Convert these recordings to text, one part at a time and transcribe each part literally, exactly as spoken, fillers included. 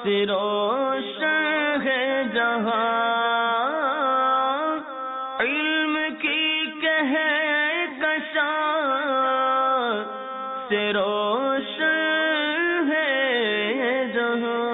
سے روشن ہے جہاں، علم کی کہکشاں سے روشن ہے جہاں۔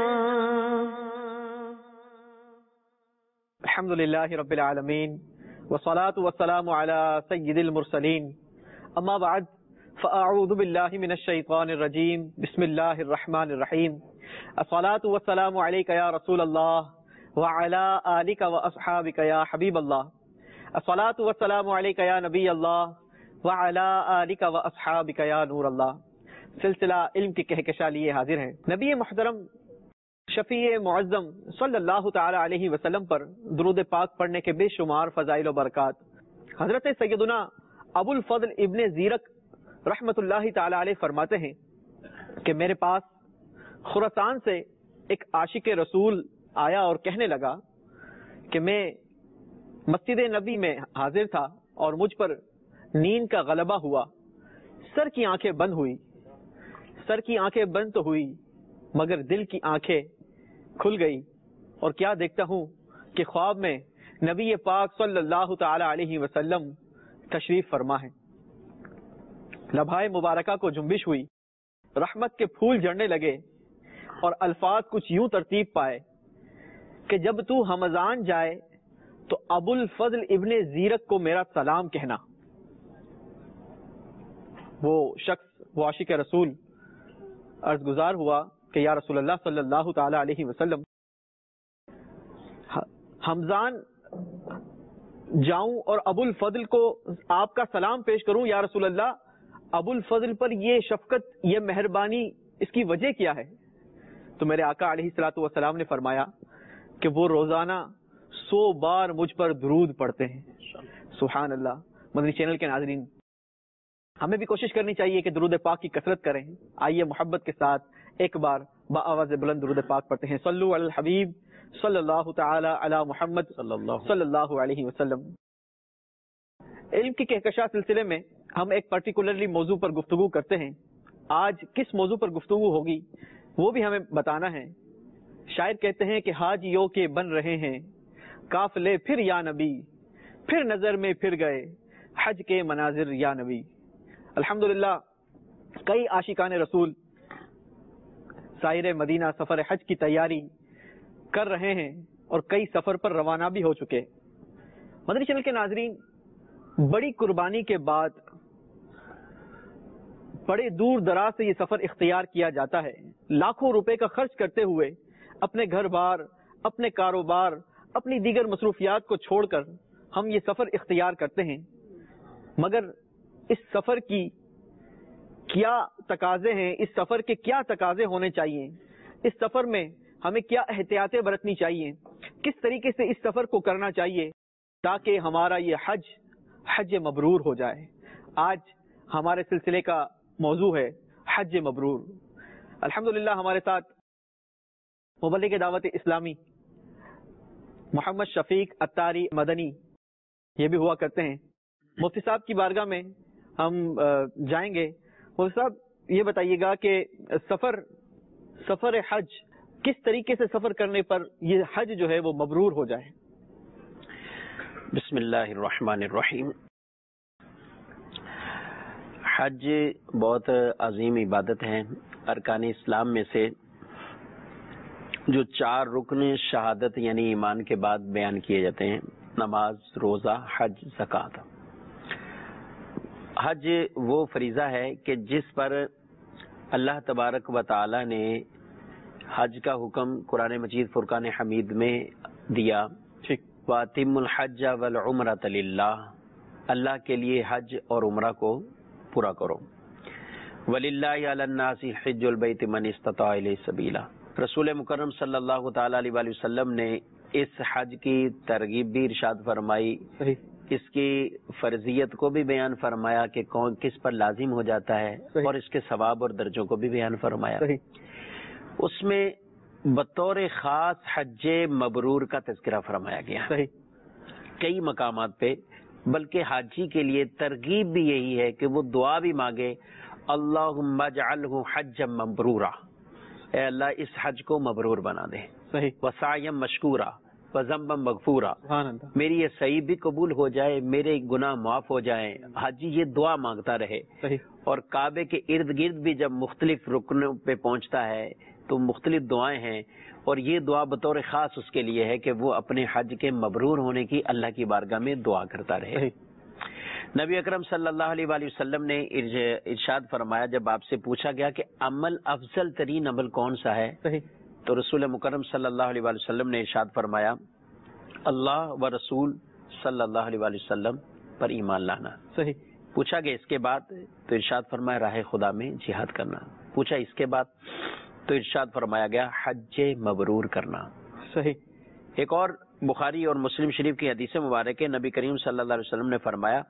الحمد للہ رب العالمین والصلاة والسلام علی سید المرسلین، اما بعد فاعوذ باللہ من الشیطان الرجیم، بسم اللہ الرحمن الرحیم، الصلاة والسلام علیک یا رسول اللہ وعلی آلک واصحابک یا حبیب اللہ، الصلاة والسلام علیک یا نبی اللہ وعلی آلک واصحابک یا نور اللہ۔ سلسلہ علم کی کہکشاں لیے حاضر ہیں۔ نبی محترم شفیع معظم صلی اللہ تعالی علیہ وسلم پر درود پاک پڑھنے کے بے شمار فضائل و برکات۔ حضرت سیدنا ابو الفضل ابن زیرک رحمت اللہ تعالی علیہ فرماتے ہیں کہ میرے پاس خراسان سے ایک عاشق رسول آیا اور کہنے لگا کہ میں مسجد نبی میں حاضر تھا اور مجھ پر نیند کا غلبہ ہوا، سر کی آنکھیں بند ہوئی، سر کی آنکھیں بند تو ہوئی مگر دل کی آنکھیں کھل گئی، اور کیا دیکھتا ہوں کہ خواب میں نبی پاک صلی اللہ تعالی علیہ وسلم تشریف فرما ہے۔ لبھائے مبارکہ کو جنبش ہوئی، رحمت کے پھول جھڑنے لگے اور الفاظ کچھ یوں ترتیب پائے کہ جب تو ہمزان جائے تو ابو الفضل ابن زیرک کو میرا سلام کہنا۔ وہ شخص وہ عاشق رسول عرض گزار ہوا کہ یا رسول اللہ صلی اللہ تعالی علیہ وسلم، ہمزان جاؤں اور ابو الفضل کو آپ کا سلام پیش کروں؟ یا رسول اللہ، ابو الفضل پر یہ شفقت، یہ مہربانی، اس کی وجہ کیا ہے؟ تو میرے آقا علیہ الصلوۃ والسلام نے فرمایا کہ وہ روزانہ سو بار مجھ پر درود پڑھتے ہیں۔ سبحان اللہ۔ مدنی چینل کے ناظرین، ہمیں بھی کوشش کرنی چاہیے کہ درود پاک کی کثرت کریں۔ آئیے محبت کے ساتھ ایک بار بآواز بلند درود پاک پڑھتے ہیں۔ صلو علی الحبیب صلی اللہ تعالی علی محمد صلی اللہ علیہ وسلم۔ علم کی کہکشاں سلسلے میں ہم ایک پرٹیکولرلی موضوع پر گفتگو کرتے ہیں۔ آج کس موضوع پر گفتگو ہوگی وہ بھی ہمیں بتانا ہے۔ شاعر کہتے ہیں کہ حاجیوں کے بن رہے ہیں قافلے پھر یا نبی، پھر نظر میں پھر گئے حج کے مناظر یا نبی۔ الحمدللہ کئی عاشقان رسول سائر مدینہ سفر حج کی تیاری کر رہے ہیں اور کئی سفر پر روانہ بھی ہو چکے۔ مدنی چینل کے ناظرین، بڑی قربانی کے بعد بڑے دور دراز سے یہ سفر اختیار کیا جاتا ہے۔ لاکھوں روپے کا خرچ کرتے ہوئے اپنے گھر بار، اپنے کاروبار، اپنی دیگر مصروفیات کو چھوڑ کر ہم یہ سفر اختیار کرتے ہیں، مگر اس سفر کی کیا تقاضے ہیں، اس سفر کے کیا تقاضے ہونے چاہیے، اس سفر میں ہمیں کیا احتیاطیں برتنی چاہیے، کس طریقے سے اس سفر کو کرنا چاہیے تاکہ ہمارا یہ حج حج مبرور ہو جائے۔ آج ہمارے سلسلے کا موضوع ہے حج مبرور۔ الحمدللہ ہمارے ساتھ مبلغ دعوت اسلامی محمد شفیق اتاری مدنی یہ بھی ہوا کرتے ہیں۔ مفتی صاحب کی بارگاہ میں ہم جائیں گے۔ مفتی صاحب یہ بتائیے گا کہ سفر سفر حج کس طریقے سے سفر کرنے پر یہ حج جو ہے وہ مبرور ہو جائے؟ بسم اللہ الرحمن الرحیم۔ حج بہت عظیم عبادت ہے۔ ارکان اسلام میں سے جو چار رکن شہادت یعنی ایمان کے بعد بیان کیے جاتے ہیں، نماز، روزہ، حج، زکوٰۃ۔ حج وہ فریضہ ہے کہ جس پر اللہ تبارک و تعالی نے حج کا حکم قرآن مجید فرقان حمید میں دیا، وَأَتِمُّ الْحَجَّ وَالْعُمْرَةَ لِلَّهِ، اللہ کے لیے حج اور عمرہ کو پورا کرو۔ وَلِلَّهِ عَلَى النَّاسِ حِجُّ الْبَيْتِ مَنِ اسْتَطَاعَ إِلَيْهِ سَبِيلًا۔ رسول مکرم صلی اللہ تعالی علیہ وآلہ وسلم نے اس حج کی ترغیب بھی ارشاد فرمائی، اس کی فرضیت کو بھی بیان فرمایا کہ کون کس پر لازم ہو جاتا ہے، اور اس کے ثواب اور درجوں کو بھی بیان فرمایا۔ اس میں بطور خاص حج مبرور کا تذکرہ فرمایا گیا کئی مقامات پہ، بلکہ حاجی کے لیے ترغیب بھی یہی ہے کہ وہ دعا بھی مانگے، اللہم اجعلہ حجا مبرورا، اے اللہ اس حج کو مبرور بنا دے. صحیح. وسعیم مشکورا وذنبا مغفورا. سبحان اللہ. میری یہ صحیح بھی قبول ہو جائے, میرے گناہ معاف ہو جائیں. حاجی یہ دعا مانگتا رہے. صحیح. اور کعبے کے ارد گرد بھی جب مختلف رکنوں پہ پہنچتا ہے تو مختلف دعائیں ہیں, اور یہ دعا بطور خاص اس کے لیے ہے کہ وہ اپنے حج کے مبرور ہونے کی اللہ کی بارگاہ میں دعا کرتا رہے. صحیح. نبی اکرم صلی اللہ علیہ وآلہ وسلم نے ارشاد فرمایا, جب آپ سے پوچھا گیا کہ عمل افضل ترین عمل کون سا ہے, صحیح. تو رسول مکرم صلی اللہ علیہ وآلہ وسلم نے ارشاد فرمایا اللہ و رسول صلی اللہ علیہ وآلہ وسلم پر ایمان لانا. صحیح. پوچھا گیا اس کے بعد, تو ارشاد فرمایا راہ خدا میں جہاد کرنا. پوچھا اس کے بعد, تو ارشاد فرمایا گیا حج مبرور کرنا. صحیح. ایک اور بخاری اور مسلم شریف کی حدیث مبارک ہے, نبی کریم صلی اللہ علیہ وسلم نے فرمایا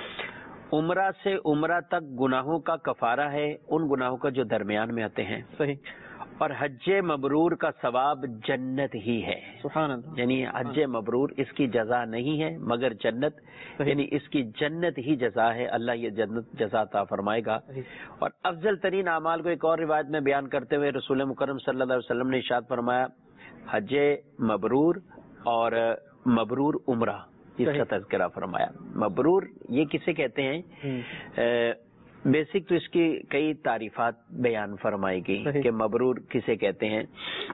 عمرہ سے عمرہ تک گناہوں کا کفارہ ہے ان گناہوں کا جو درمیان میں آتے ہیں. صحیح. اور حج مبرور کا ثواب جنت ہی ہے. سبحان اللہ. یعنی حج مبرور اس کی جزا نہیں ہے مگر جنت, یعنی اس کی جنت ہی جزا ہے. اللہ یہ جنت جزا عطا فرمائے گا. اور افضل ترین اعمال کو ایک اور روایت میں بیان کرتے ہوئے رسول مکرم صلی اللہ علیہ وسلم نے ارشاد فرمایا حج مبرور اور مبرور عمرہ, اس کا تذکرہ فرمایا. مبرور یہ کسے کہتے ہیں؟ بیسک تو اس کی کئی تعریفات بیان فرمائی گئی کہ مبرور کسے کہتے ہیں.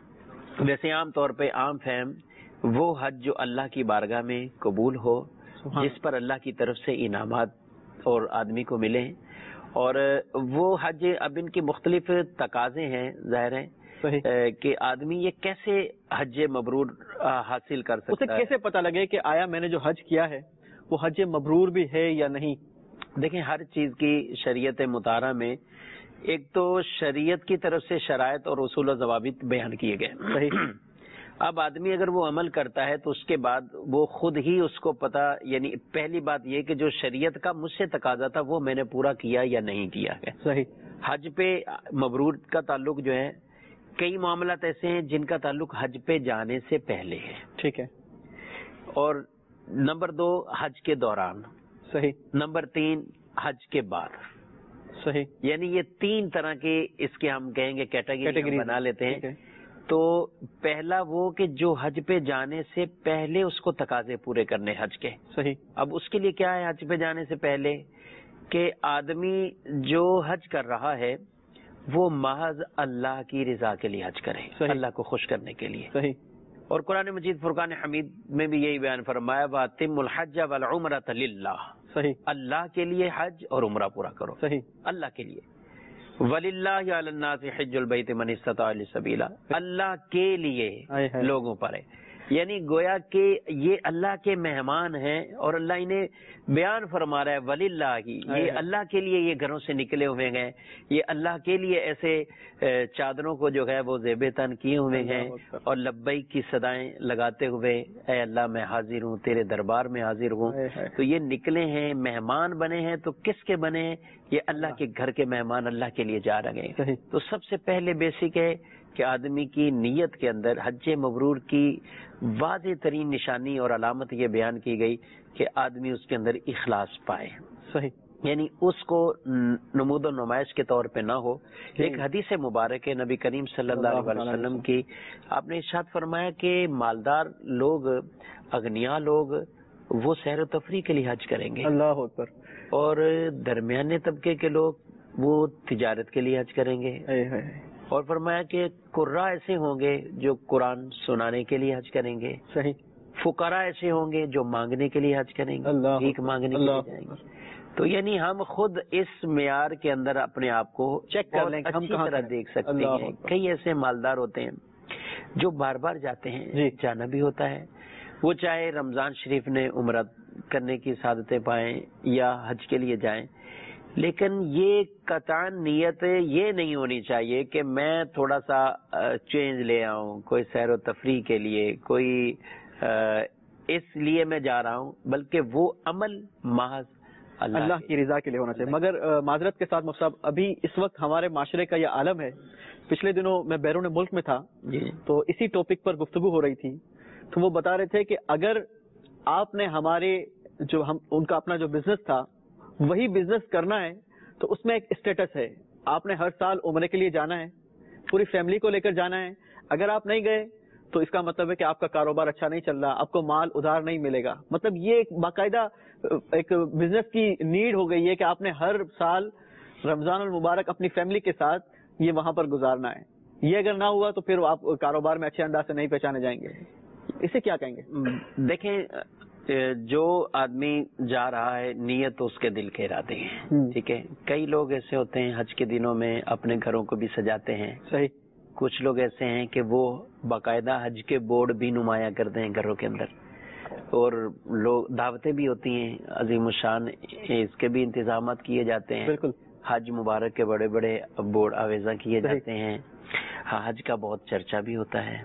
ویسے عام طور پہ عام فہم وہ حج جو اللہ کی بارگاہ میں قبول ہو, جس پر اللہ کی طرف سے انعامات اور آدمی کو ملے, اور وہ حج اب ان کے مختلف تقاضے ہیں ظاہر ہیں کہ آدمی یہ کیسے حج مبرور حاصل کر سکتا ہے, اسے کیسے پتہ لگے کہ آیا میں نے جو حج کیا ہے وہ حج مبرور بھی ہے یا نہیں. دیکھیں ہر چیز کی شریعت مطالعہ میں ایک تو شریعت کی طرف سے شرائط اور اصول و ضوابط بیان کیے گئے. صحیح. اب آدمی اگر وہ عمل کرتا ہے تو اس کے بعد وہ خود ہی اس کو پتا, یعنی پہلی بات یہ کہ جو شریعت کا مجھ سے تقاضا تھا وہ میں نے پورا کیا یا نہیں کیا ہے. صحیح. حج پہ مبرور کا تعلق جو ہے, کئی معاملات ایسے ہیں جن کا تعلق حج پہ جانے سے پہلے ہے. ٹھیک ہے. اور نمبر دو حج کے دوران. صحیح. نمبر تین حج کے بعد. صحیح. یعنی یہ تین طرح کے اس کے ہم کہیں گے کیٹیگری بنا لیتے ہیں. تو پہلا وہ کہ جو حج پہ جانے سے پہلے اس کو تقاضے پورے کرنے حج کے. صحیح. اب اس کے لیے کیا ہے حج پہ جانے سے پہلے کہ آدمی جو حج کر رہا ہے وہ محض اللہ کی رضا کے لیے حج کرے, اللہ کو خوش کرنے کے لیے. صحیح. اور قرآن مجید فرقان حمید میں بھی یہی بیان فرمایا وَأَتِمُّ الْحَجَّ وَالْعُمْرَةَ لِلَّهِ. صحیح. اللہ کے لیے حج اور عمرہ پورا کرو. صحیح. اللہ کے لیے. وَلِلَّهِ عَلَى النَّاسِ حِجُّ الْبَيْتِ مَنِ اسْتَطَاعَ إِلَيْهِ سَبِيلًا. اللہ کے لیے لوگوں پر ہے, یعنی گویا کہ یہ اللہ کے مہمان ہیں اور اللہ انہیں بیان فرما رہا ہے وَلِلَّهِ, یہ اللہ کے لیے یہ گھروں سے نکلے ہوئے ہیں, یہ اللہ کے لیے ایسے چادروں کو جو ہے وہ زیب تن کیے ہوئے ہیں اور لبیک کی صدائیں لگاتے ہوئے اے اللہ میں حاضر ہوں, تیرے دربار میں حاضر ہوں. تو یہ نکلے ہیں, مہمان بنے ہیں. تو کس کے بنے ہیں؟ یہ اللہ کے گھر کے مہمان اللہ کے لیے جا رہے ہیں. تو سب سے پہلے بیسک ہے کہ آدمی کی نیت کے اندر حج مبرور کی واضح ترین نشانی اور علامت یہ بیان کی گئی کہ آدمی اس کے اندر اخلاص پائے. صحیح. یعنی اس کو نمود و نمائش کے طور پہ نہ ہو. ایک حدیث مبارک ہے نبی کریم صلی اللہ علیہ وسلم کی, آپ نے ارشاد فرمایا کہ مالدار لوگ, اغنیا لوگ وہ سیر و تفریح کے لیے حج کریں گے. اللہ اکبر. اور درمیانے طبقے کے لوگ وہ تجارت کے لیے حج کریں گے. اور فرمایا کہ قرہ ایسے ہوں گے جو قرآن سنانے کے لیے حج کریں گے. صحیح. فقراء ایسے ہوں گے جو مانگنے کے لیے حج کریں گے, بھیک مانگنے کے لیے جائیں گے. تو یعنی ہم خود اس معیار کے اندر اپنے آپ کو چیک کر لیں, ہم کہاں طرح دیکھ سکتے ہیں. کئی ایسے مالدار ہوتے ہیں جو بار بار جاتے ہیں, جانا بھی ہوتا ہے. وہ چاہے رمضان شریف نے عمرہ کرنے کی سعادتیں پائیں یا حج کے لیے جائیں, لیکن یہ قطعاً نیت یہ نہیں ہونی چاہیے کہ میں تھوڑا سا چینج لے آؤں, کوئی سیر و تفریح کے لیے, کوئی اس لیے میں جا رہا ہوں, بلکہ وہ عمل محض اللہ, اللہ کی رضا کے لیے ہونا چاہیے. مگر معذرت کے ساتھ مفتی صاحب, ابھی اس وقت ہمارے معاشرے کا یہ عالم ہے. پچھلے دنوں میں بیرون ملک میں تھا جی, تو اسی ٹاپک پر گفتگو ہو رہی تھی. تو وہ بتا رہے تھے کہ اگر آپ نے ہمارے جو ہم ان کا اپنا جو بزنس تھا وہی بزنس کرنا ہے تو اس میں ایک اسٹیٹس ہے. آپ نے ہر سال عمرے کے لیے جانا ہے, پوری فیملی کو لے کر جانا ہے. اگر آپ نہیں گئے تو اس کا مطلب ہے کہ آپ کا کاروبار اچھا نہیں چل رہا, آپ کو مال ادھار نہیں ملے گا. مطلب یہ ایک باقاعدہ ایک بزنس کی نیڈ ہو گئی ہے کہ آپ نے ہر سال رمضان المبارک اپنی فیملی کے ساتھ یہ وہاں پر گزارنا ہے. یہ اگر نہ ہوا تو پھر آپ کاروبار میں اچھے انداز سے نہیں پہچانے جائیں گے. اسے کیا کہیں گے؟ دیکھیں, جو آدمی جا رہا ہے نیت تو اس کے دل کے ارادے ہیں, ٹھیک ہے. کئی لوگ ایسے ہوتے ہیں حج کے دنوں میں اپنے گھروں کو بھی سجاتے ہیں. صحیح. کچھ لوگ ایسے ہیں کہ وہ باقاعدہ حج کے بورڈ بھی نمایاں کرتے ہیں گھروں کے اندر, اور لوگ دعوتیں بھی ہوتی ہیں عظیم الشان, اس کے بھی انتظامات کیے جاتے ہیں. بالکل. حج مبارک کے بڑے بڑے بورڈ آویزاں کیے جاتے ہیں. حج کا بہت چرچا بھی ہوتا ہے.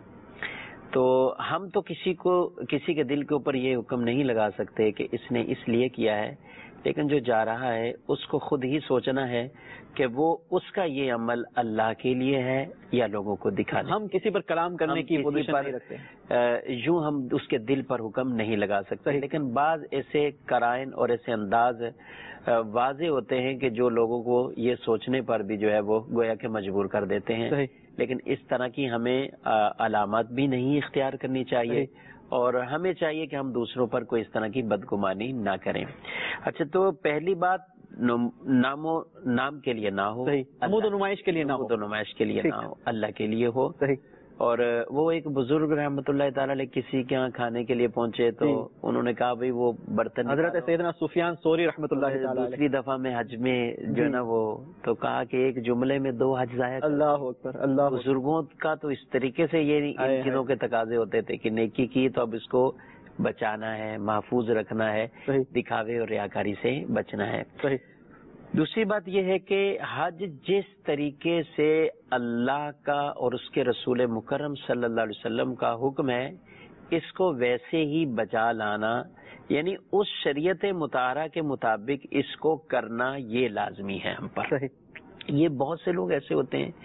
تو ہم تو کسی کو کسی کے دل کے اوپر یہ حکم نہیں لگا سکتے کہ اس نے اس لیے کیا ہے, لیکن جو جا رہا ہے اس کو خود ہی سوچنا ہے کہ وہ اس کا یہ عمل اللہ کے لیے ہے یا لوگوں کو دکھانے. ہم کسی پر کلام کرنے کی پوزیشن نہیں رکھتے, یوں ہم اس کے دل پر حکم نہیں لگا سکتے. لیکن بعض ایسے قرائن اور ایسے انداز واضح ہوتے ہیں کہ جو لوگوں کو یہ سوچنے پر بھی جو ہے وہ گویا کہ مجبور کر دیتے ہیں. لیکن اس طرح کی ہمیں علامات بھی نہیں اختیار کرنی چاہیے, اور ہمیں چاہیے کہ ہم دوسروں پر کوئی اس طرح کی بدگمانی نہ کریں. اچھا, تو پہلی بات نام و نام کے لیے نہ ہو, نمود و نمائش کے لیے نہ ہو, نمائش کے لیے نہ ہو, اللہ کے لیے ہو. اور وہ ایک بزرگ رحمۃ اللہ تعالی علیہ کسی کے یہاں کھانے کے لیے پہنچے تو انہوں نے کہا بھائی وہ برتن, حضرت سیدنا سفیان ثوری رحمۃ اللہ تعالی علیہ دوسری دفعہ میں حج میں جو ہے نا وہ تو کہا کہ ایک جملے میں دو حج ضائع. اللہ اکبر, اللہ. بزرگوں کا تو اس طریقے سے یہ ان چیزوں کے تقاضے ہوتے تھے کہ نیکی کی تو اب اس کو بچانا ہے, محفوظ رکھنا ہے, دکھاوے اور ریاکاری سے بچنا ہے. دوسری بات یہ ہے کہ حج جس طریقے سے اللہ کا اور اس کے رسول مکرم صلی اللہ علیہ وسلم کا حکم ہے, اس کو ویسے ہی بچا لانا, یعنی اس شریعت مطہرہ کے مطابق اس کو کرنا یہ لازمی ہے ہم پر. یہ بہت سے لوگ ایسے ہوتے ہیں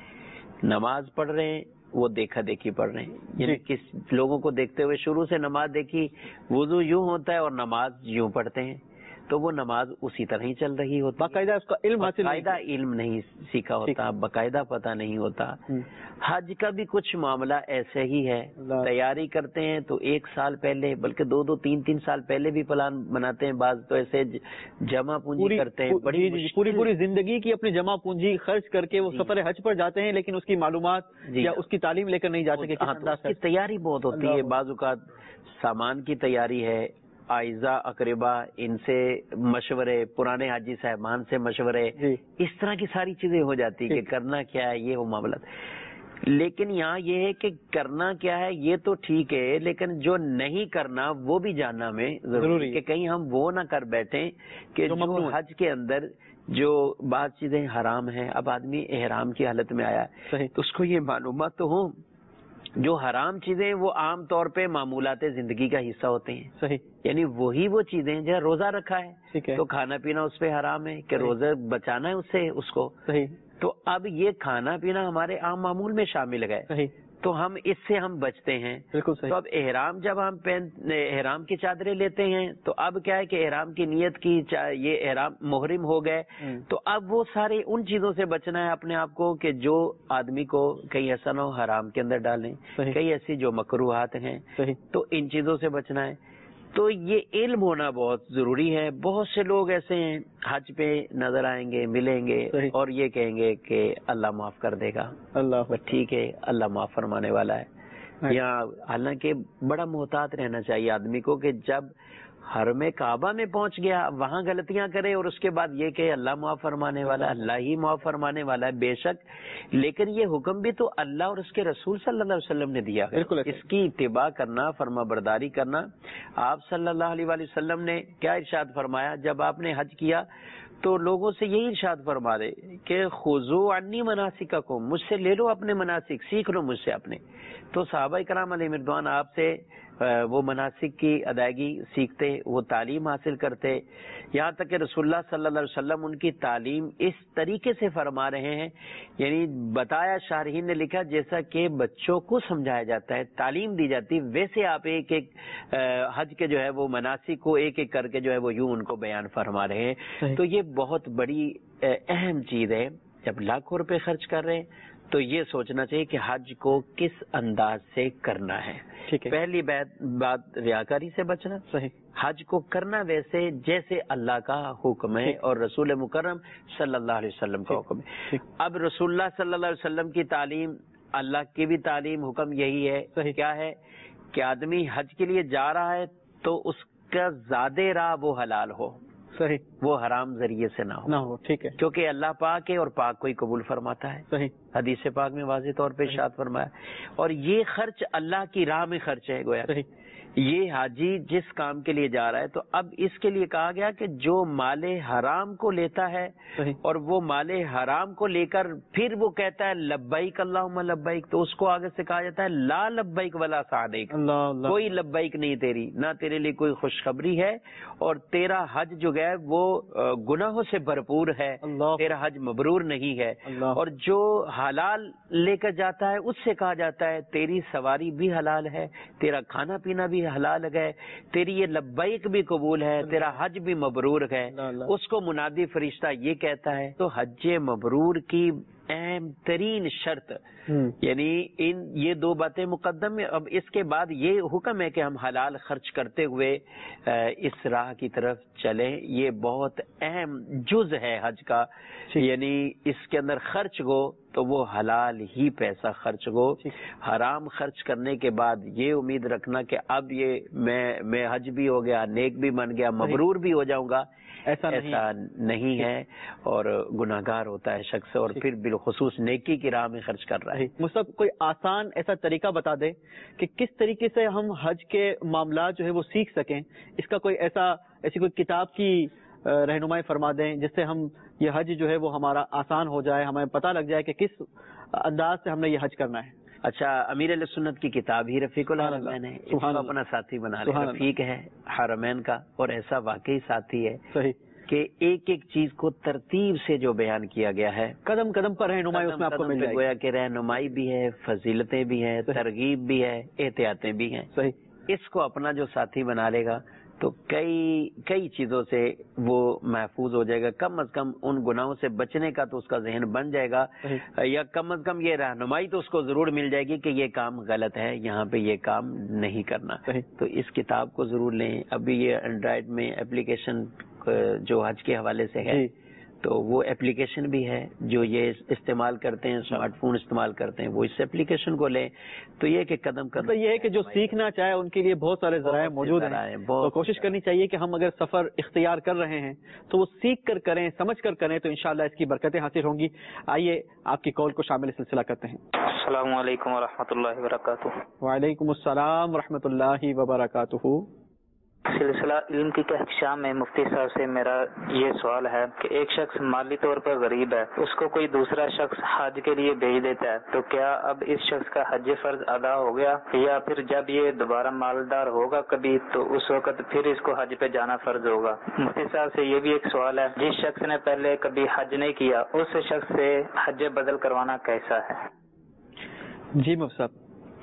نماز پڑھ رہے ہیں وہ دیکھا دیکھی پڑھ رہے ہیں, یعنی کس لوگوں کو دیکھتے ہوئے شروع سے نماز دیکھی, وضو یوں ہوتا ہے اور نماز یوں پڑھتے ہیں, تو وہ نماز اسی طرح ہی چل رہی ہوتی, باقاعدہ اس کا علم حاصل باقاعدہ علم نہیں سیکھا ہوتا, باقاعدہ پتہ نہیں ہوتا. حج کا بھی کچھ معاملہ ایسے ہی ہے, تیاری کرتے ہیں تو ایک سال پہلے بلکہ دو دو تین تین سال پہلے بھی پلان بناتے ہیں, بعض تو ایسے جمع پونجی کرتے ہیں, بڑی پوری پوری زندگی کی اپنی جمع پونجی خرچ کر کے وہ سفر حج پر جاتے ہیں, لیکن اس کی معلومات یا اس کی تعلیم لے کر نہیں جاتے. اس کی تیاری بہت ہوتی ہے, بعض اوقات سامان کی تیاری ہے, آئزہ اقربا ان سے مشورے, پرانے حاجی صاحبان سے مشورے, اس طرح کی ساری چیزیں ہو جاتی کہ کرنا کیا ہے, یہ وہ معاملات. لیکن یہاں یہ ہے کہ کرنا کیا ہے یہ تو ٹھیک ہے, لیکن جو نہیں کرنا وہ بھی جاننا ہمیں ضروری ہے کہ کہیں ہم وہ نہ کر بیٹھیں کہ جو حج کے اندر جو بعض چیزیں حرام ہیں. اب آدمی احرام کی حالت میں آیا ہے تو اس کو یہ معلومات تو ہوں جو حرام چیزیں وہ عام طور پہ معمولات زندگی کا حصہ ہوتے ہیں. صحیح. یعنی وہی وہ چیزیں جہاں روزہ رکھا ہے تو کھانا پینا اس پہ حرام ہے کہ روزہ بچانا ہے اس سے اس کو. صحیح. تو اب یہ کھانا پینا ہمارے عام معمول میں شامل گئے. صحیح. تو ہم اس سے ہم بچتے ہیں. بالکل صحیح. تو اب احرام جب ہم پہن احرام کی چادریں لیتے ہیں تو اب کیا ہے کہ احرام کی نیت کی یہ احرام محرم ہو گئے, تو اب وہ سارے ان چیزوں سے بچنا ہے اپنے آپ کو کہ جو آدمی کو کہیں ایسا نہ ہو حرام کے اندر ڈالیں, کئی ایسی جو مکروہات ہیں. صحیح. تو ان چیزوں سے بچنا ہے. تو یہ علم ہونا بہت ضروری ہے. بہت سے لوگ ایسے ہیں حج پہ نظر آئیں گے, ملیں گے اور یہ کہیں گے کہ اللہ معاف کر دے گا. اللہ ٹھیک ہے, اللہ معاف فرمانے والا ہے. یا حالانکہ بڑا محتاط رہنا چاہیے آدمی کو کہ جب حرم کعبہ میں پہنچ گیا وہاں غلطیاں کرے اور اس کے بعد یہ کہ اللہ معاف فرمانے والا, اللہ ہی معاف فرمانے والا ہے. بے شک, لیکن یہ حکم بھی تو اللہ اور اس کے رسول صلی اللہ علیہ وسلم نے دیا ہے. اس کی اتباع کرنا, فرما برداری کرنا. آپ صلی اللہ علیہ وآلہ وسلم نے کیا ارشاد فرمایا جب آپ نے حج کیا تو لوگوں سے یہی ارشاد فرما دے کہ خذوا عنی مناسککم, مجھ سے لے لو اپنے مناسک, سیکھ لو مجھ سے اپنے. تو صحابہ کرام علیہ رضوان آپ سے وہ مناسک کی ادائیگی سیکھتے, وہ تعلیم حاصل کرتے, یہاں تک کہ رسول اللہ صلی اللہ علیہ وسلم ان کی تعلیم اس طریقے سے فرما رہے ہیں, یعنی بتایا شارحین نے لکھا جیسا کہ بچوں کو سمجھایا جاتا ہے, تعلیم دی جاتی, ویسے آپ ایک ایک حج کے جو ہے وہ مناسک کو ایک ایک کر کے جو ہے وہ یوں ان کو بیان فرما رہے ہیں. تو یہ بہت بڑی اہم چیز ہے. جب لاکھوں روپے خرچ کر رہے ہیں تو یہ سوچنا چاہیے کہ حج کو کس انداز سے کرنا ہے. ٹھیک ہے. پہلی بات بات ریاکاری سے بچنا. صحیح. حج کو کرنا ویسے جیسے اللہ کا حکم ہے اور رسول مکرم صلی اللہ علیہ وسلم کا حکم ہے. اب رسول اللہ صلی اللہ علیہ وسلم کی تعلیم، اللہ کی بھی تعلیم، حکم یہی ہے. صحیح. کیا ہے کہ آدمی حج کے لیے جا رہا ہے تو اس کا زیادہ راہ وہ حلال ہو. صحیح. وہ حرام ذریعے سے نہ ہو. نہ ہو. ٹھیک ہے. کیونکہ اللہ پاک ہے اور پاک کو ہی قبول فرماتا ہے. صحیح. حدیث پاک میں واضح طور پہ ارشاد فرمایا. اور یہ خرچ اللہ کی راہ میں خرچ ہے گویا. صحیح. یہ حاجی جس کام کے لیے جا رہا ہے تو اب اس کے لیے کہا گیا کہ جو مال حرام کو لیتا ہے صحیح. اور وہ مال حرام کو لے کر پھر وہ کہتا ہے لبیک اللہم لبیک، تو اس کو آگے سے کہا جاتا ہے لا لبیک ولا سعدیک. اللہ اللہ. کوئی لبیک نہیں تیری، نہ تیرے لیے کوئی خوشخبری ہے، اور تیرا حج جو ہے وہ گناہوں سے بھرپور ہے. اللہ. تیرا حج مبرور نہیں ہے. اللہ. اور جو حلال لے کر جاتا ہے اس سے کہا جاتا ہے تیری سواری بھی حلال ہے، تیرا کھانا پینا بھی حلال ہے، تیری یہ لبیک بھی قبول ہے، تیرا حج بھی مبرور ہے. اس کو منادی فرشتہ یہ کہتا ہے. تو حج مبرور کی اہم ترین شرط یعنی ان یہ دو باتیں مقدم ہے. اب اس کے بعد یہ حکم ہے کہ ہم حلال خرچ کرتے ہوئے اس راہ کی طرف چلیں. یہ بہت اہم جز ہے حج کا. یعنی اس کے اندر خرچ گو تو وہ حلال ہی پیسہ خرچ گو. حرام خرچ کرنے کے بعد یہ امید رکھنا کہ اب یہ میں میں حج بھی ہو گیا، نیک بھی بن گیا، مبرور بھی ہو جاؤں گا، ایسا ایسا نہیں ہے. اور گناہگار ہوتا ہے شخص اور پھر بالخصوص نیکی کی راہ میں خرچ کر رہا ہے. مصطفی کوئی آسان ایسا طریقہ بتا دے کہ کس طریقے سے ہم حج کے معاملات جو ہے وہ سیکھ سکیں. اس کا کوئی ایسا ایسی کوئی کتاب کی رہنمائی فرما دیں جس سے ہم یہ حج جو ہے وہ ہمارا آسان ہو جائے، ہمیں پتہ لگ جائے کہ کس انداز سے ہم نے یہ حج کرنا ہے. اچھا، امیر علیہ سنت کی کتاب ہی رفیق الحرمین ہے. اس کو اپنا ساتھی بنا لے. رفیق ہے حرمین کا اور ایسا واقعی ساتھی ہے. صحیح. کہ ایک ایک چیز کو ترتیب سے جو بیان کیا گیا ہے، قدم قدم پر رہنمائی اس میں آپ کو مل جائے گی. گویا کہ رہنمائی بھی ہے، فضیلتیں بھی ہیں، ترغیب بھی ہے، احتیاطیں بھی ہیں. صحیح. اس کو اپنا جو ساتھی بنا لے گا تو کئی کئی چیزوں سے وہ محفوظ ہو جائے گا. کم از کم ان گناہوں سے بچنے کا تو اس کا ذہن بن جائے گا، یا کم از کم یہ رہنمائی تو اس کو ضرور مل جائے گی کہ یہ کام غلط ہے، یہاں پہ یہ کام نہیں کرنا. تو اس کتاب کو ضرور لیں. ابھی یہ اینڈرائڈ میں اپلیکیشن جو حج کے حوالے سے ہے تو وہ اپلیکیشن بھی ہے. جو یہ استعمال کرتے ہیں، اسمارٹ فون استعمال کرتے ہیں، وہ اس اپلیکیشن کو لیں. تو یہ کہ قدم قدم یہ ہے کہ جو سیکھنا چاہے ان کے لیے بہت سارے ذرائع موجود ہیں. تو کوشش کرنی چاہیے کہ ہم اگر سفر اختیار کر رہے ہیں تو وہ سیکھ کر کریں، سمجھ کر کریں، تو انشاءاللہ اس کی برکتیں حاصل ہوں گی. آئیے آپ کی کال کو شامل سلسلہ کرتے ہیں. السلام علیکم ورحمۃ اللہ وبرکاتہ. وعلیکم السلام ورحمۃ اللہ وبرکاتہ. سلسلہ علم کی کہکشاں میں مفتی صاحب سے میرا یہ سوال ہے کہ ایک شخص مالی طور پر غریب ہے، اس کو کوئی دوسرا شخص حج کے لیے بھیج دیتا ہے، تو کیا اب اس شخص کا حج فرض ادا ہو گیا، یا پھر جب یہ دوبارہ مالدار ہوگا کبھی تو اس وقت پھر اس کو حج پہ جانا فرض ہوگا؟ مفتی صاحب سے یہ بھی ایک سوال ہے، جس شخص نے پہلے کبھی حج نہیں کیا اس شخص سے حج بدل کروانا کیسا ہے؟ جی مفتی صاحب،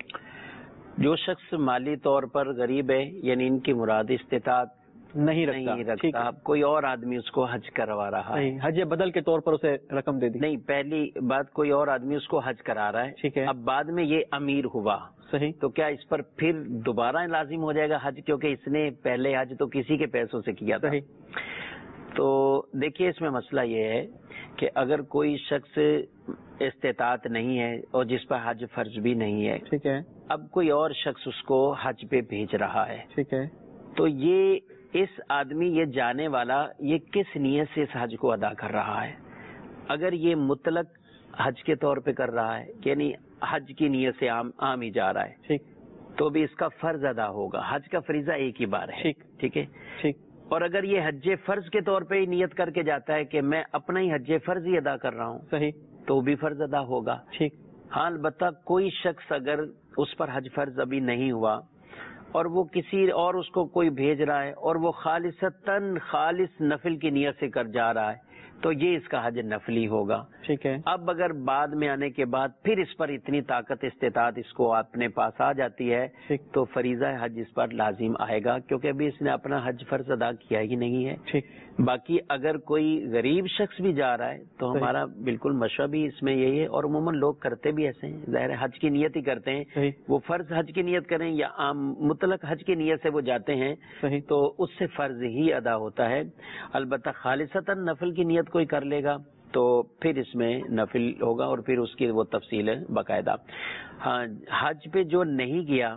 جو شخص مالی طور پر غریب ہے یعنی ان کی مراد استطاعت نہیں نہیں رکھتا، کوئی اور آدمی اس کو حج کروا رہا ہے، حج بدل کے طور پر اسے رقم دے دی. نہیں، پہلی بات کوئی اور آدمی اس کو حج کرا رہا ہے. ٹھیک ہے. اب بعد میں یہ امیر ہوا. صحیح. تو کیا اس پر پھر دوبارہ لازم ہو جائے گا حج، کیونکہ اس نے پہلے حج تو کسی کے پیسوں سے کیا تھا. صحیح. تو دیکھیے اس میں مسئلہ یہ ہے کہ اگر کوئی شخص استطاعت نہیں ہے اور جس پر حج فرض بھی نہیں ہے، ٹھیک ہے، اب کوئی اور شخص اس کو حج پہ بھیج رہا ہے، ٹھیک ہے، تو یہ اس آدمی یہ جانے والا یہ کس نیت سے اس حج کو ادا کر رہا ہے؟ اگر یہ مطلق حج کے طور پہ کر رہا ہے یعنی حج کی نیت سے عام عام ہی جا رہا ہے، ٹھیک، تو بھی اس کا فرض ادا ہوگا. حج کا فریضہ ایک ہی بار ہے. ٹھیک ٹھیک ہے. ٹھیک. اور اگر یہ حج فرض کے طور پہ ہی نیت کر کے جاتا ہے کہ میں اپنا ہی حج فرض ہی ادا کر رہا ہوں، صحیح، تو بھی فرض ادا ہوگا. ٹھیک. ہاں، البتہ کوئی شخص اگر اس پر حج فرض ابھی نہیں ہوا اور وہ کسی اور اس کو کوئی بھیج رہا ہے اور وہ خالصتاً خالص نفل کی نیت سے کر جا رہا ہے، تو یہ اس کا حج نفلی ہوگا. ٹھیک ہے. اب اگر بعد میں آنے کے بعد پھر اس پر اتنی طاقت استطاعت اس کو اپنے پاس آ جاتی ہے تو فریضہ حج اس پر لازم آئے گا, کیونکہ ابھی اس نے اپنا حج فرض ادا کیا ہی نہیں ہے. ٹھیک. باقی اگر کوئی غریب شخص بھی جا رہا ہے تو ہمارا بالکل مشورہ بھی اس میں یہی ہے, اور عموماً لوگ کرتے بھی ایسے ہیں, ظاہر ہے حج کی نیت ہی کرتے ہیں, وہ فرض حج کی نیت کریں یا عام مطلق حج کی نیت سے وہ جاتے ہیں تو اس سے فرض ہی ادا ہوتا ہے. البتہ خالصتاً نفل کی نیت کوئی کر لے گا تو پھر اس میں نفل ہوگا, اور پھر اس کی وہ تفصیل ہے باقاعدہ. ہاں, حج پہ جو نہیں گیا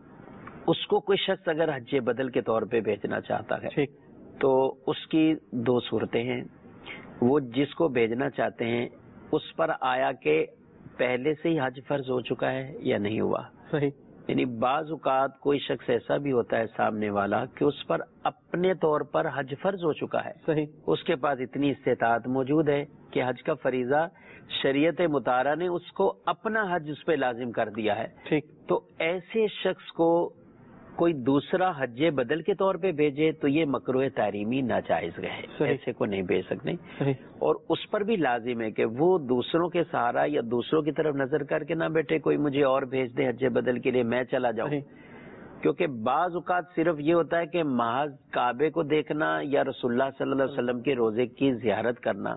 اس کو کوئی شخص اگر حج بدل کے طور پہ بھیجنا چاہتا ہے تو اس کی دو صورتیں ہیں. وہ جس کو بھیجنا چاہتے ہیں اس پر آیا کہ پہلے سے ہی حج فرض ہو چکا ہے یا نہیں ہوا. صحیح. یعنی بعض اوقات کوئی شخص ایسا بھی ہوتا ہے سامنے والا کہ اس پر اپنے طور پر حج فرض ہو چکا ہے. صحیح. اس کے پاس اتنی استطاعت موجود ہے کہ حج کا فریضہ شریعت مطالعہ نے اس کو اپنا حج اس پہ لازم کر دیا ہے. ٹھیک. تو ایسے شخص کو کوئی دوسرا حج بدل کے طور پہ بھیجے تو یہ مکروہ تحریمی ناجائز ہے, ایسے کو نہیں بھیج سکتے. اور اس پر بھی لازم ہے کہ وہ دوسروں کے سہارا یا دوسروں کی طرف نظر کر کے نہ بیٹھے کوئی مجھے اور بھیج دے حج بدل کے لیے میں چلا جاؤں, کیونکہ بعض اوقات صرف یہ ہوتا ہے کہ محض کعبے کو دیکھنا یا رسول اللہ صلی اللہ علیہ وسلم کے روزے کی زیارت کرنا,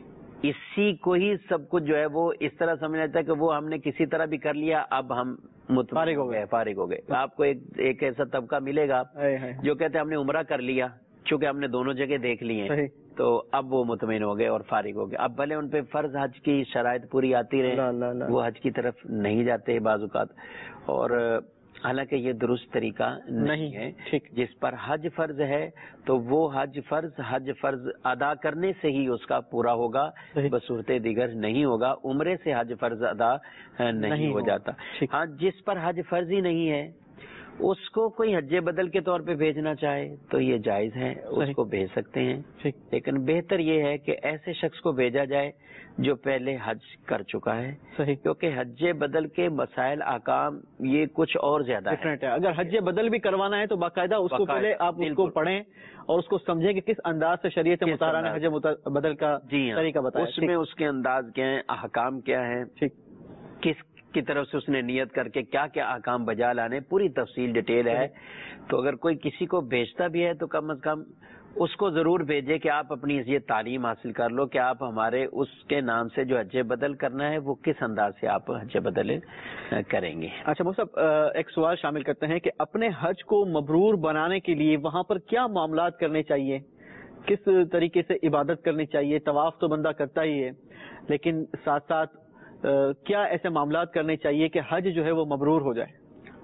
اسی کو ہی سب کچھ جو ہے وہ اس طرح سمجھ لیتا ہے کہ وہ ہم نے کسی طرح بھی کر لیا, اب ہم فارغ ہو گئے فارغ ہو گئے. آپ کو ایک ایک ایسا طبقہ ملے گا جو کہتے ہیں ہم نے عمرہ کر لیا, چونکہ ہم نے دونوں جگہ دیکھ لی ہیں تو اب وہ مطمئن ہو گئے اور فارغ ہو گئے. اب بھلے ان پہ فرض حج کی شرائط پوری آتی رہے, وہ حج کی طرف نہیں جاتے بعض اوقات, اور حالانکہ یہ درست طریقہ نہیں ہے. جس پر حج فرض ہے تو وہ حج فرض حج فرض ادا کرنے سے ہی اس کا پورا ہوگا, بصورت دیگر نہیں ہوگا. عمرے سے حج فرض ادا نہیں ہو جاتا. ہاں, جس پر حج فرض ہی نہیں ہے اس کو کوئی حج بدل کے طور پہ بھیجنا چاہے تو یہ جائز ہے, اس کو بھیج سکتے ہیں. لیکن بہتر یہ ہے کہ ایسے شخص کو بھیجا جائے جو پہلے حج کر چکا ہے, کیونکہ حج بدل کے مسائل احکام یہ کچھ اور زیادہ ہے. اگر حج بدل بھی کروانا ہے تو باقاعدہ اس کو پہلے آپ اس کو پڑھیں اور اس کو سمجھیں کہ کس انداز سے شریعت مطالعہ نے حج بدل کا طریقہ بتایا, اس میں اس کے انداز کیا ہیں, احکام کیا ہیں, کس کی طرف سے اس نے نیت کر کے کیا کیا احکام بجا لانے, پوری تفصیل ڈیٹیل ہے. تو اگر کوئی کسی کو بھیجتا بھی ہے تو کم از کم اس کو ضرور بھیجے کہ آپ اپنی یہ تعلیم حاصل کر لو کہ آپ ہمارے اس کے نام سے جو حج بدل کرنا ہے وہ کس انداز سے آپ حج بدل کریں گے. اچھا مفتی صاحب, ایک سوال شامل کرتے ہیں کہ اپنے حج کو مبرور بنانے کے لیے وہاں پر کیا معاملات کرنے چاہیے, کس طریقے سے عبادت کرنی چاہیے؟ طواف تو بندہ کرتا ہی ہے, لیکن ساتھ ساتھ کیا ایسے معاملات کرنے چاہیے کہ حج جو ہے وہ مبرور ہو جائے؟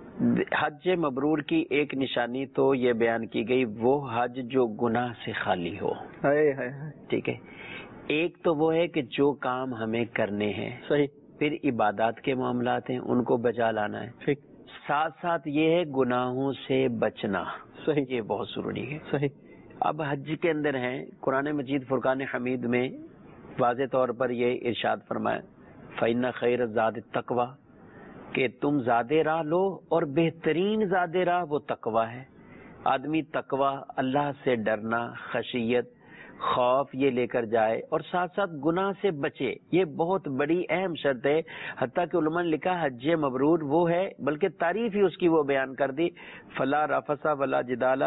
حج مبرور کی ایک نشانی تو یہ بیان کی گئی, وہ حج جو گناہ سے خالی ہو. ٹھیک ہے, ایک تو وہ ہے کہ جو کام ہمیں کرنے ہیں, صحیح, پھر عبادات کے معاملات ہیں ان کو بجا لانا ہے. ٹھیک. ساتھ ساتھ یہ ہے گناہوں سے بچنا. صحیح, یہ بہت ضروری ہے. صحیح. اب حج کے اندر ہیں, قرآن مجید فرقان حمید میں واضح طور پر یہ ارشاد فرمایا فَإِنَّ خَيْرَ الزَّادِ التَّقْوَىٰ, کہ تم زیادہ راہ لو اور بہترین زیادہ راہ وہ تقوی ہے. آدمی تقوی, اللہ سے ڈرنا, خشیت, خوف یہ لے کر جائے اور ساتھ ساتھ گناہ سے بچے. یہ بہت بڑی اہم شرط ہے. حتیٰ کہ علماء نے لکھا حج مبرور وہ ہے, بلکہ تعریف ہی اس کی وہ بیان کر دی, فلا رفث ولا جدال,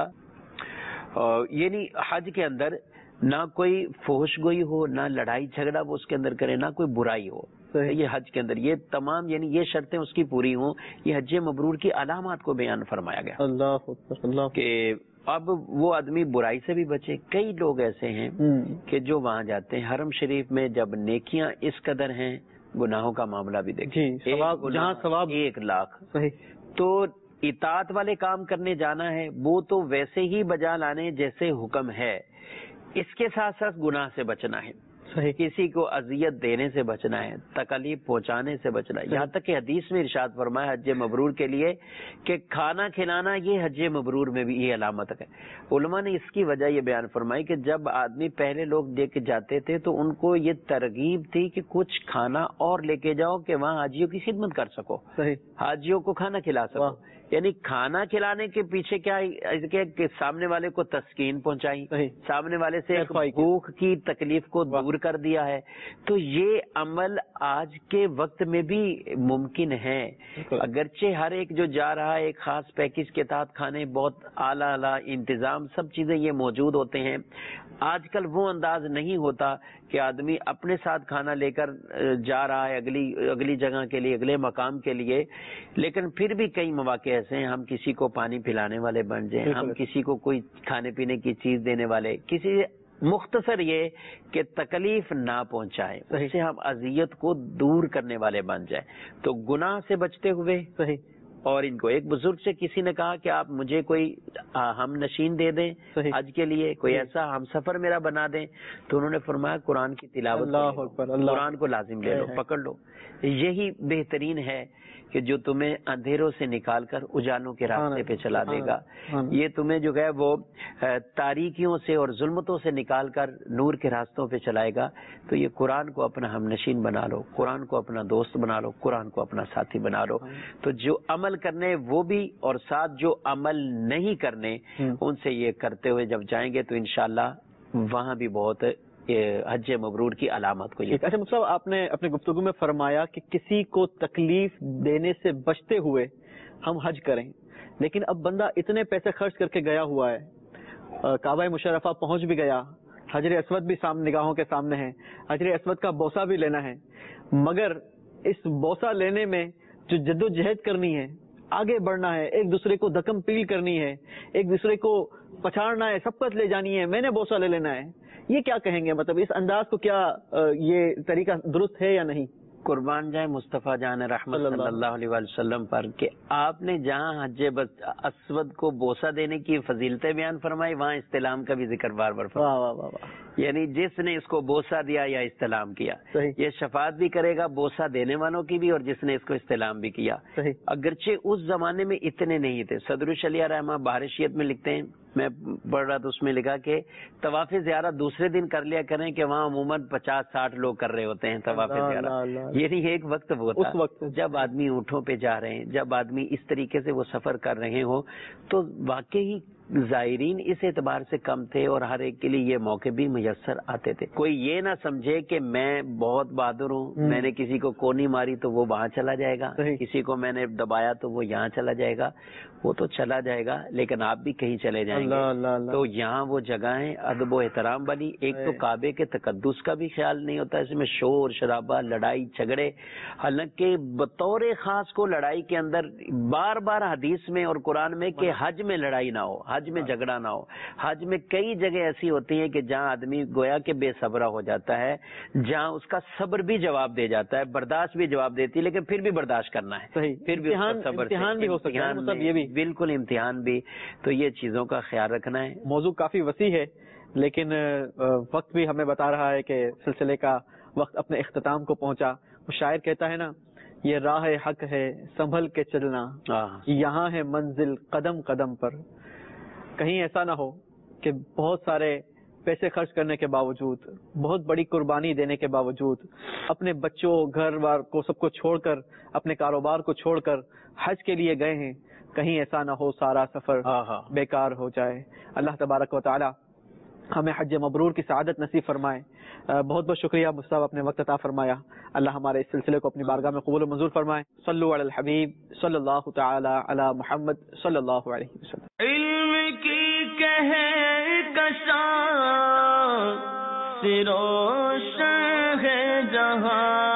یعنی حج کے اندر نہ کوئی فحش گوئی ہو, نہ لڑائی جھگڑا وہ اس کے اندر کرے, نہ کوئی برائی ہو. یہ حج کے اندر یہ تمام یعنی یہ شرطیں اس کی پوری ہوں. یہ حج مبرور کی علامات کو بیان فرمایا گیا. اللہ اللہ کہ اب وہ آدمی برائی سے بھی بچے. کئی لوگ ایسے ہیں کہ جو وہاں جاتے ہیں حرم شریف میں, جب نیکیاں اس قدر ہیں, گناہوں کا معاملہ بھی دیکھیں, جہاں ثواب ایک لاکھ. تو اطاعت والے کام کرنے جانا ہے وہ تو ویسے ہی بجا لانے جیسے حکم ہے, اس کے ساتھ ساتھ گناہ سے بچنا ہے. صحیح. کسی کو اذیت دینے سے بچنا ہے, تکلیف پہنچانے سے بچنا ہے. یہاں تک کہ حدیث میں ارشاد فرمایا حج مبرور کے لیے کہ کھانا کھلانا یہ حج مبرور میں بھی یہ علامت ہے. علماء نے اس کی وجہ یہ بیان فرمائی کہ جب آدمی پہلے لوگ دے کے جاتے تھے تو ان کو یہ ترغیب تھی کہ کچھ کھانا اور لے کے جاؤ کہ وہاں حاجیوں کی خدمت کر سکو, صحیح, حاجیوں کو کھانا کھلا سکو. یعنی کھانا کھلانے کے پیچھے کیا ہے کہ سامنے والے کو تسکین پہنچائی, سامنے والے سے بھوک کی تکلیف کو دور کر دیا ہے. تو یہ عمل آج کے وقت میں بھی ممکن ہے, اگرچہ ہر ایک جو جا رہا ہے ایک خاص پیکج کے تحت کھانے, بہت اعلیٰ اعلیٰ انتظام, سب چیزیں یہ موجود ہوتے ہیں. آج کل وہ انداز نہیں ہوتا کہ آدمی اپنے ساتھ کھانا لے کر جا رہا ہے اگلی اگلی جگہ کے لیے, اگلے مقام کے لیے, لیکن پھر بھی کئی مواقع ایسے ہیں ہم کسی کو پانی پلانے والے بن جائیں, ہم کسی کو کوئی کھانے پینے کی چیز دینے والے, کسی مختصر یہ کہ تکلیف نہ پہنچائے, اس سے ہم اذیت کو دور کرنے والے بن جائیں. تو گناہ سے بچتے ہوئے صحیح. اور ان کو ایک بزرگ سے کسی نے کہا کہ آپ مجھے کوئی ہم نشین دے دیں حج کے لیے, کوئی ایسا ہم سفر میرا بنا دیں, تو انہوں نے فرمایا قرآن کی تلاوت, قرآن کو لازم لے لو, پکڑ لو. یہی بہترین ہے کہ جو تمہیں اندھیروں سے نکال کر اجالوں کے راستے پہ چلا دے گا. یہ تمہیں جو ہے وہ تاریکیوں سے اور ظلمتوں سے نکال کر نور کے راستوں پہ چلائے گا. تو یہ قرآن کو اپنا ہم نشین بنا لو, قرآن کو اپنا دوست بنا لو, قرآن کو اپنا ساتھی بنا لو. تو جو عمل کرنے وہ بھی, اور ساتھ جو عمل نہیں کرنے ان سے یہ کرتے ہوئے جب جائیں گے تو انشاءاللہ وہاں بھی بہت حج مبرور کی علامت کو. اچھا مصطفیٰ, آپ نے اپنے گفتگو میں فرمایا کہ کسی کو تکلیف دینے سے بچتے ہوئے ہم حج کریں, لیکن اب بندہ اتنے پیسے خرچ کر کے گیا ہوا ہے, کعبہ مشرفہ پہنچ بھی گیا, حجر اسود بھی سامنے نگاہوں کے سامنے ہے, حجر اسود کا بوسہ بھی لینا ہے, مگر اس بوسہ لینے میں جو جد و جہد کرنی ہے, آگے بڑھنا ہے, ایک دوسرے کو دکم پیل کرنی ہے, ایک دوسرے کو پچھاڑنا ہے, سبقت لے جانی ہے, میں نے بوسہ لے لینا ہے, یہ کیا کہیں گے؟ مطلب اس انداز کو کیا یہ طریقہ درست ہے یا نہیں؟ قربان جائے مصطفیٰ جان رحمت صلی اللہ علیہ وسلم پر کہ آپ نے جہاں حج اسود کو بوسہ دینے کی فضیلتیں بیان فرمائی, وہاں استلام کا بھی ذکر بار بار فرمایا. یعنی جس نے اس کو بوسہ دیا یا استلام کیا, یہ شفاعت بھی کرے گا بوسہ دینے والوں کی بھی, اور جس نے اس کو استلام بھی کیا. اگرچہ اس زمانے میں اتنے نہیں تھے. صدر شلیہ رحمہ بارشیت میں لکھتے ہیں, میں پڑھ رہا تو اس میں لکھا کہ طواف زیارت دوسرے دن کر لیا کریں کہ وہاں عموماً پچاس ساٹھ لوگ کر رہے ہوتے ہیں طواف زیارت. یہ نہیں, ایک وقت وہ تھا, اس وقت جب آدمی اونٹوں پہ جا رہے ہیں, جب آدمی اس طریقے سے وہ سفر کر رہے ہوں, تو واقعی زائرین اس اعتبار سے کم تھے اور ہر ایک کے لیے یہ موقع بھی میسر آتے تھے. کوئی یہ نہ سمجھے کہ میں بہت بہادر ہوں, میں نے کسی کو کونی ماری تو وہ وہاں چلا جائے گا, کسی کو میں نے دبایا تو وہ یہاں چلا جائے گا. وہ تو چلا جائے گا لیکن آپ بھی کہیں چلے جائیں گے. اللہ اللہ اللہ. تو یہاں وہ جگہیں ادب و احترام والی, ایک تو کعبے کے تقدس کا بھی خیال نہیں ہوتا, اس میں شور شرابہ لڑائی جھگڑے. حالانکہ بطور خاص کو لڑائی کے اندر بار بار حدیث میں اور قرآن میں کہ حج میں لڑائی نہ ہو, حج میں جھگڑا نہ ہو. حج میں کئی جگہ ایسی ہوتی ہیں کہ جہاں آدمی گویا کہ بے صبرہ ہو جاتا ہے, جہاں اس کا صبر بھی جواب دے جاتا ہے, برداشت بھی جواب دیتی ہے, لیکن پھر بھی برداشت کرنا ہے, پھر بھی امتحان بھی ہو سکتا ہے, یہ بھی بالکل امتحان بھی. تو یہ چیزوں کا خیال رکھنا ہے. موضوع کافی وسیع ہے, لیکن وقت بھی ہمیں بتا رہا ہے کہ سلسلے کا وقت اپنے اختتام کو پہنچا. شاعر کہتا ہے نا, یہ راہ حق ہے سنبھل کے چلنا, یہاں ہے منزل قدم قدم پر. کہیں ایسا نہ ہو کہ بہت سارے پیسے خرچ کرنے کے باوجود, بہت بڑی قربانی دینے کے باوجود, اپنے بچوں گھر بار کو سب کو چھوڑ کر, اپنے کاروبار کو چھوڑ کر حج کے لیے گئے ہیں, کہیں ایسا نہ ہو سارا سفر بیکار ہو جائے. اللہ تبارک و تعالی ہمیں حج مبرور کی سعادت نصیب فرمائے. بہت بہت شکریہ مصطفیٰ, اپنے وقت عطا فرمایا. اللہ ہمارے اس سلسلے کو اپنی بارگاہ میں قبول و منظور فرمائے. صلو علی الحبیب صلی اللہ تعالی علی محمد صلی اللہ علیہ وسلم. علم کی کہکشاں سے روشن ہے جہاں,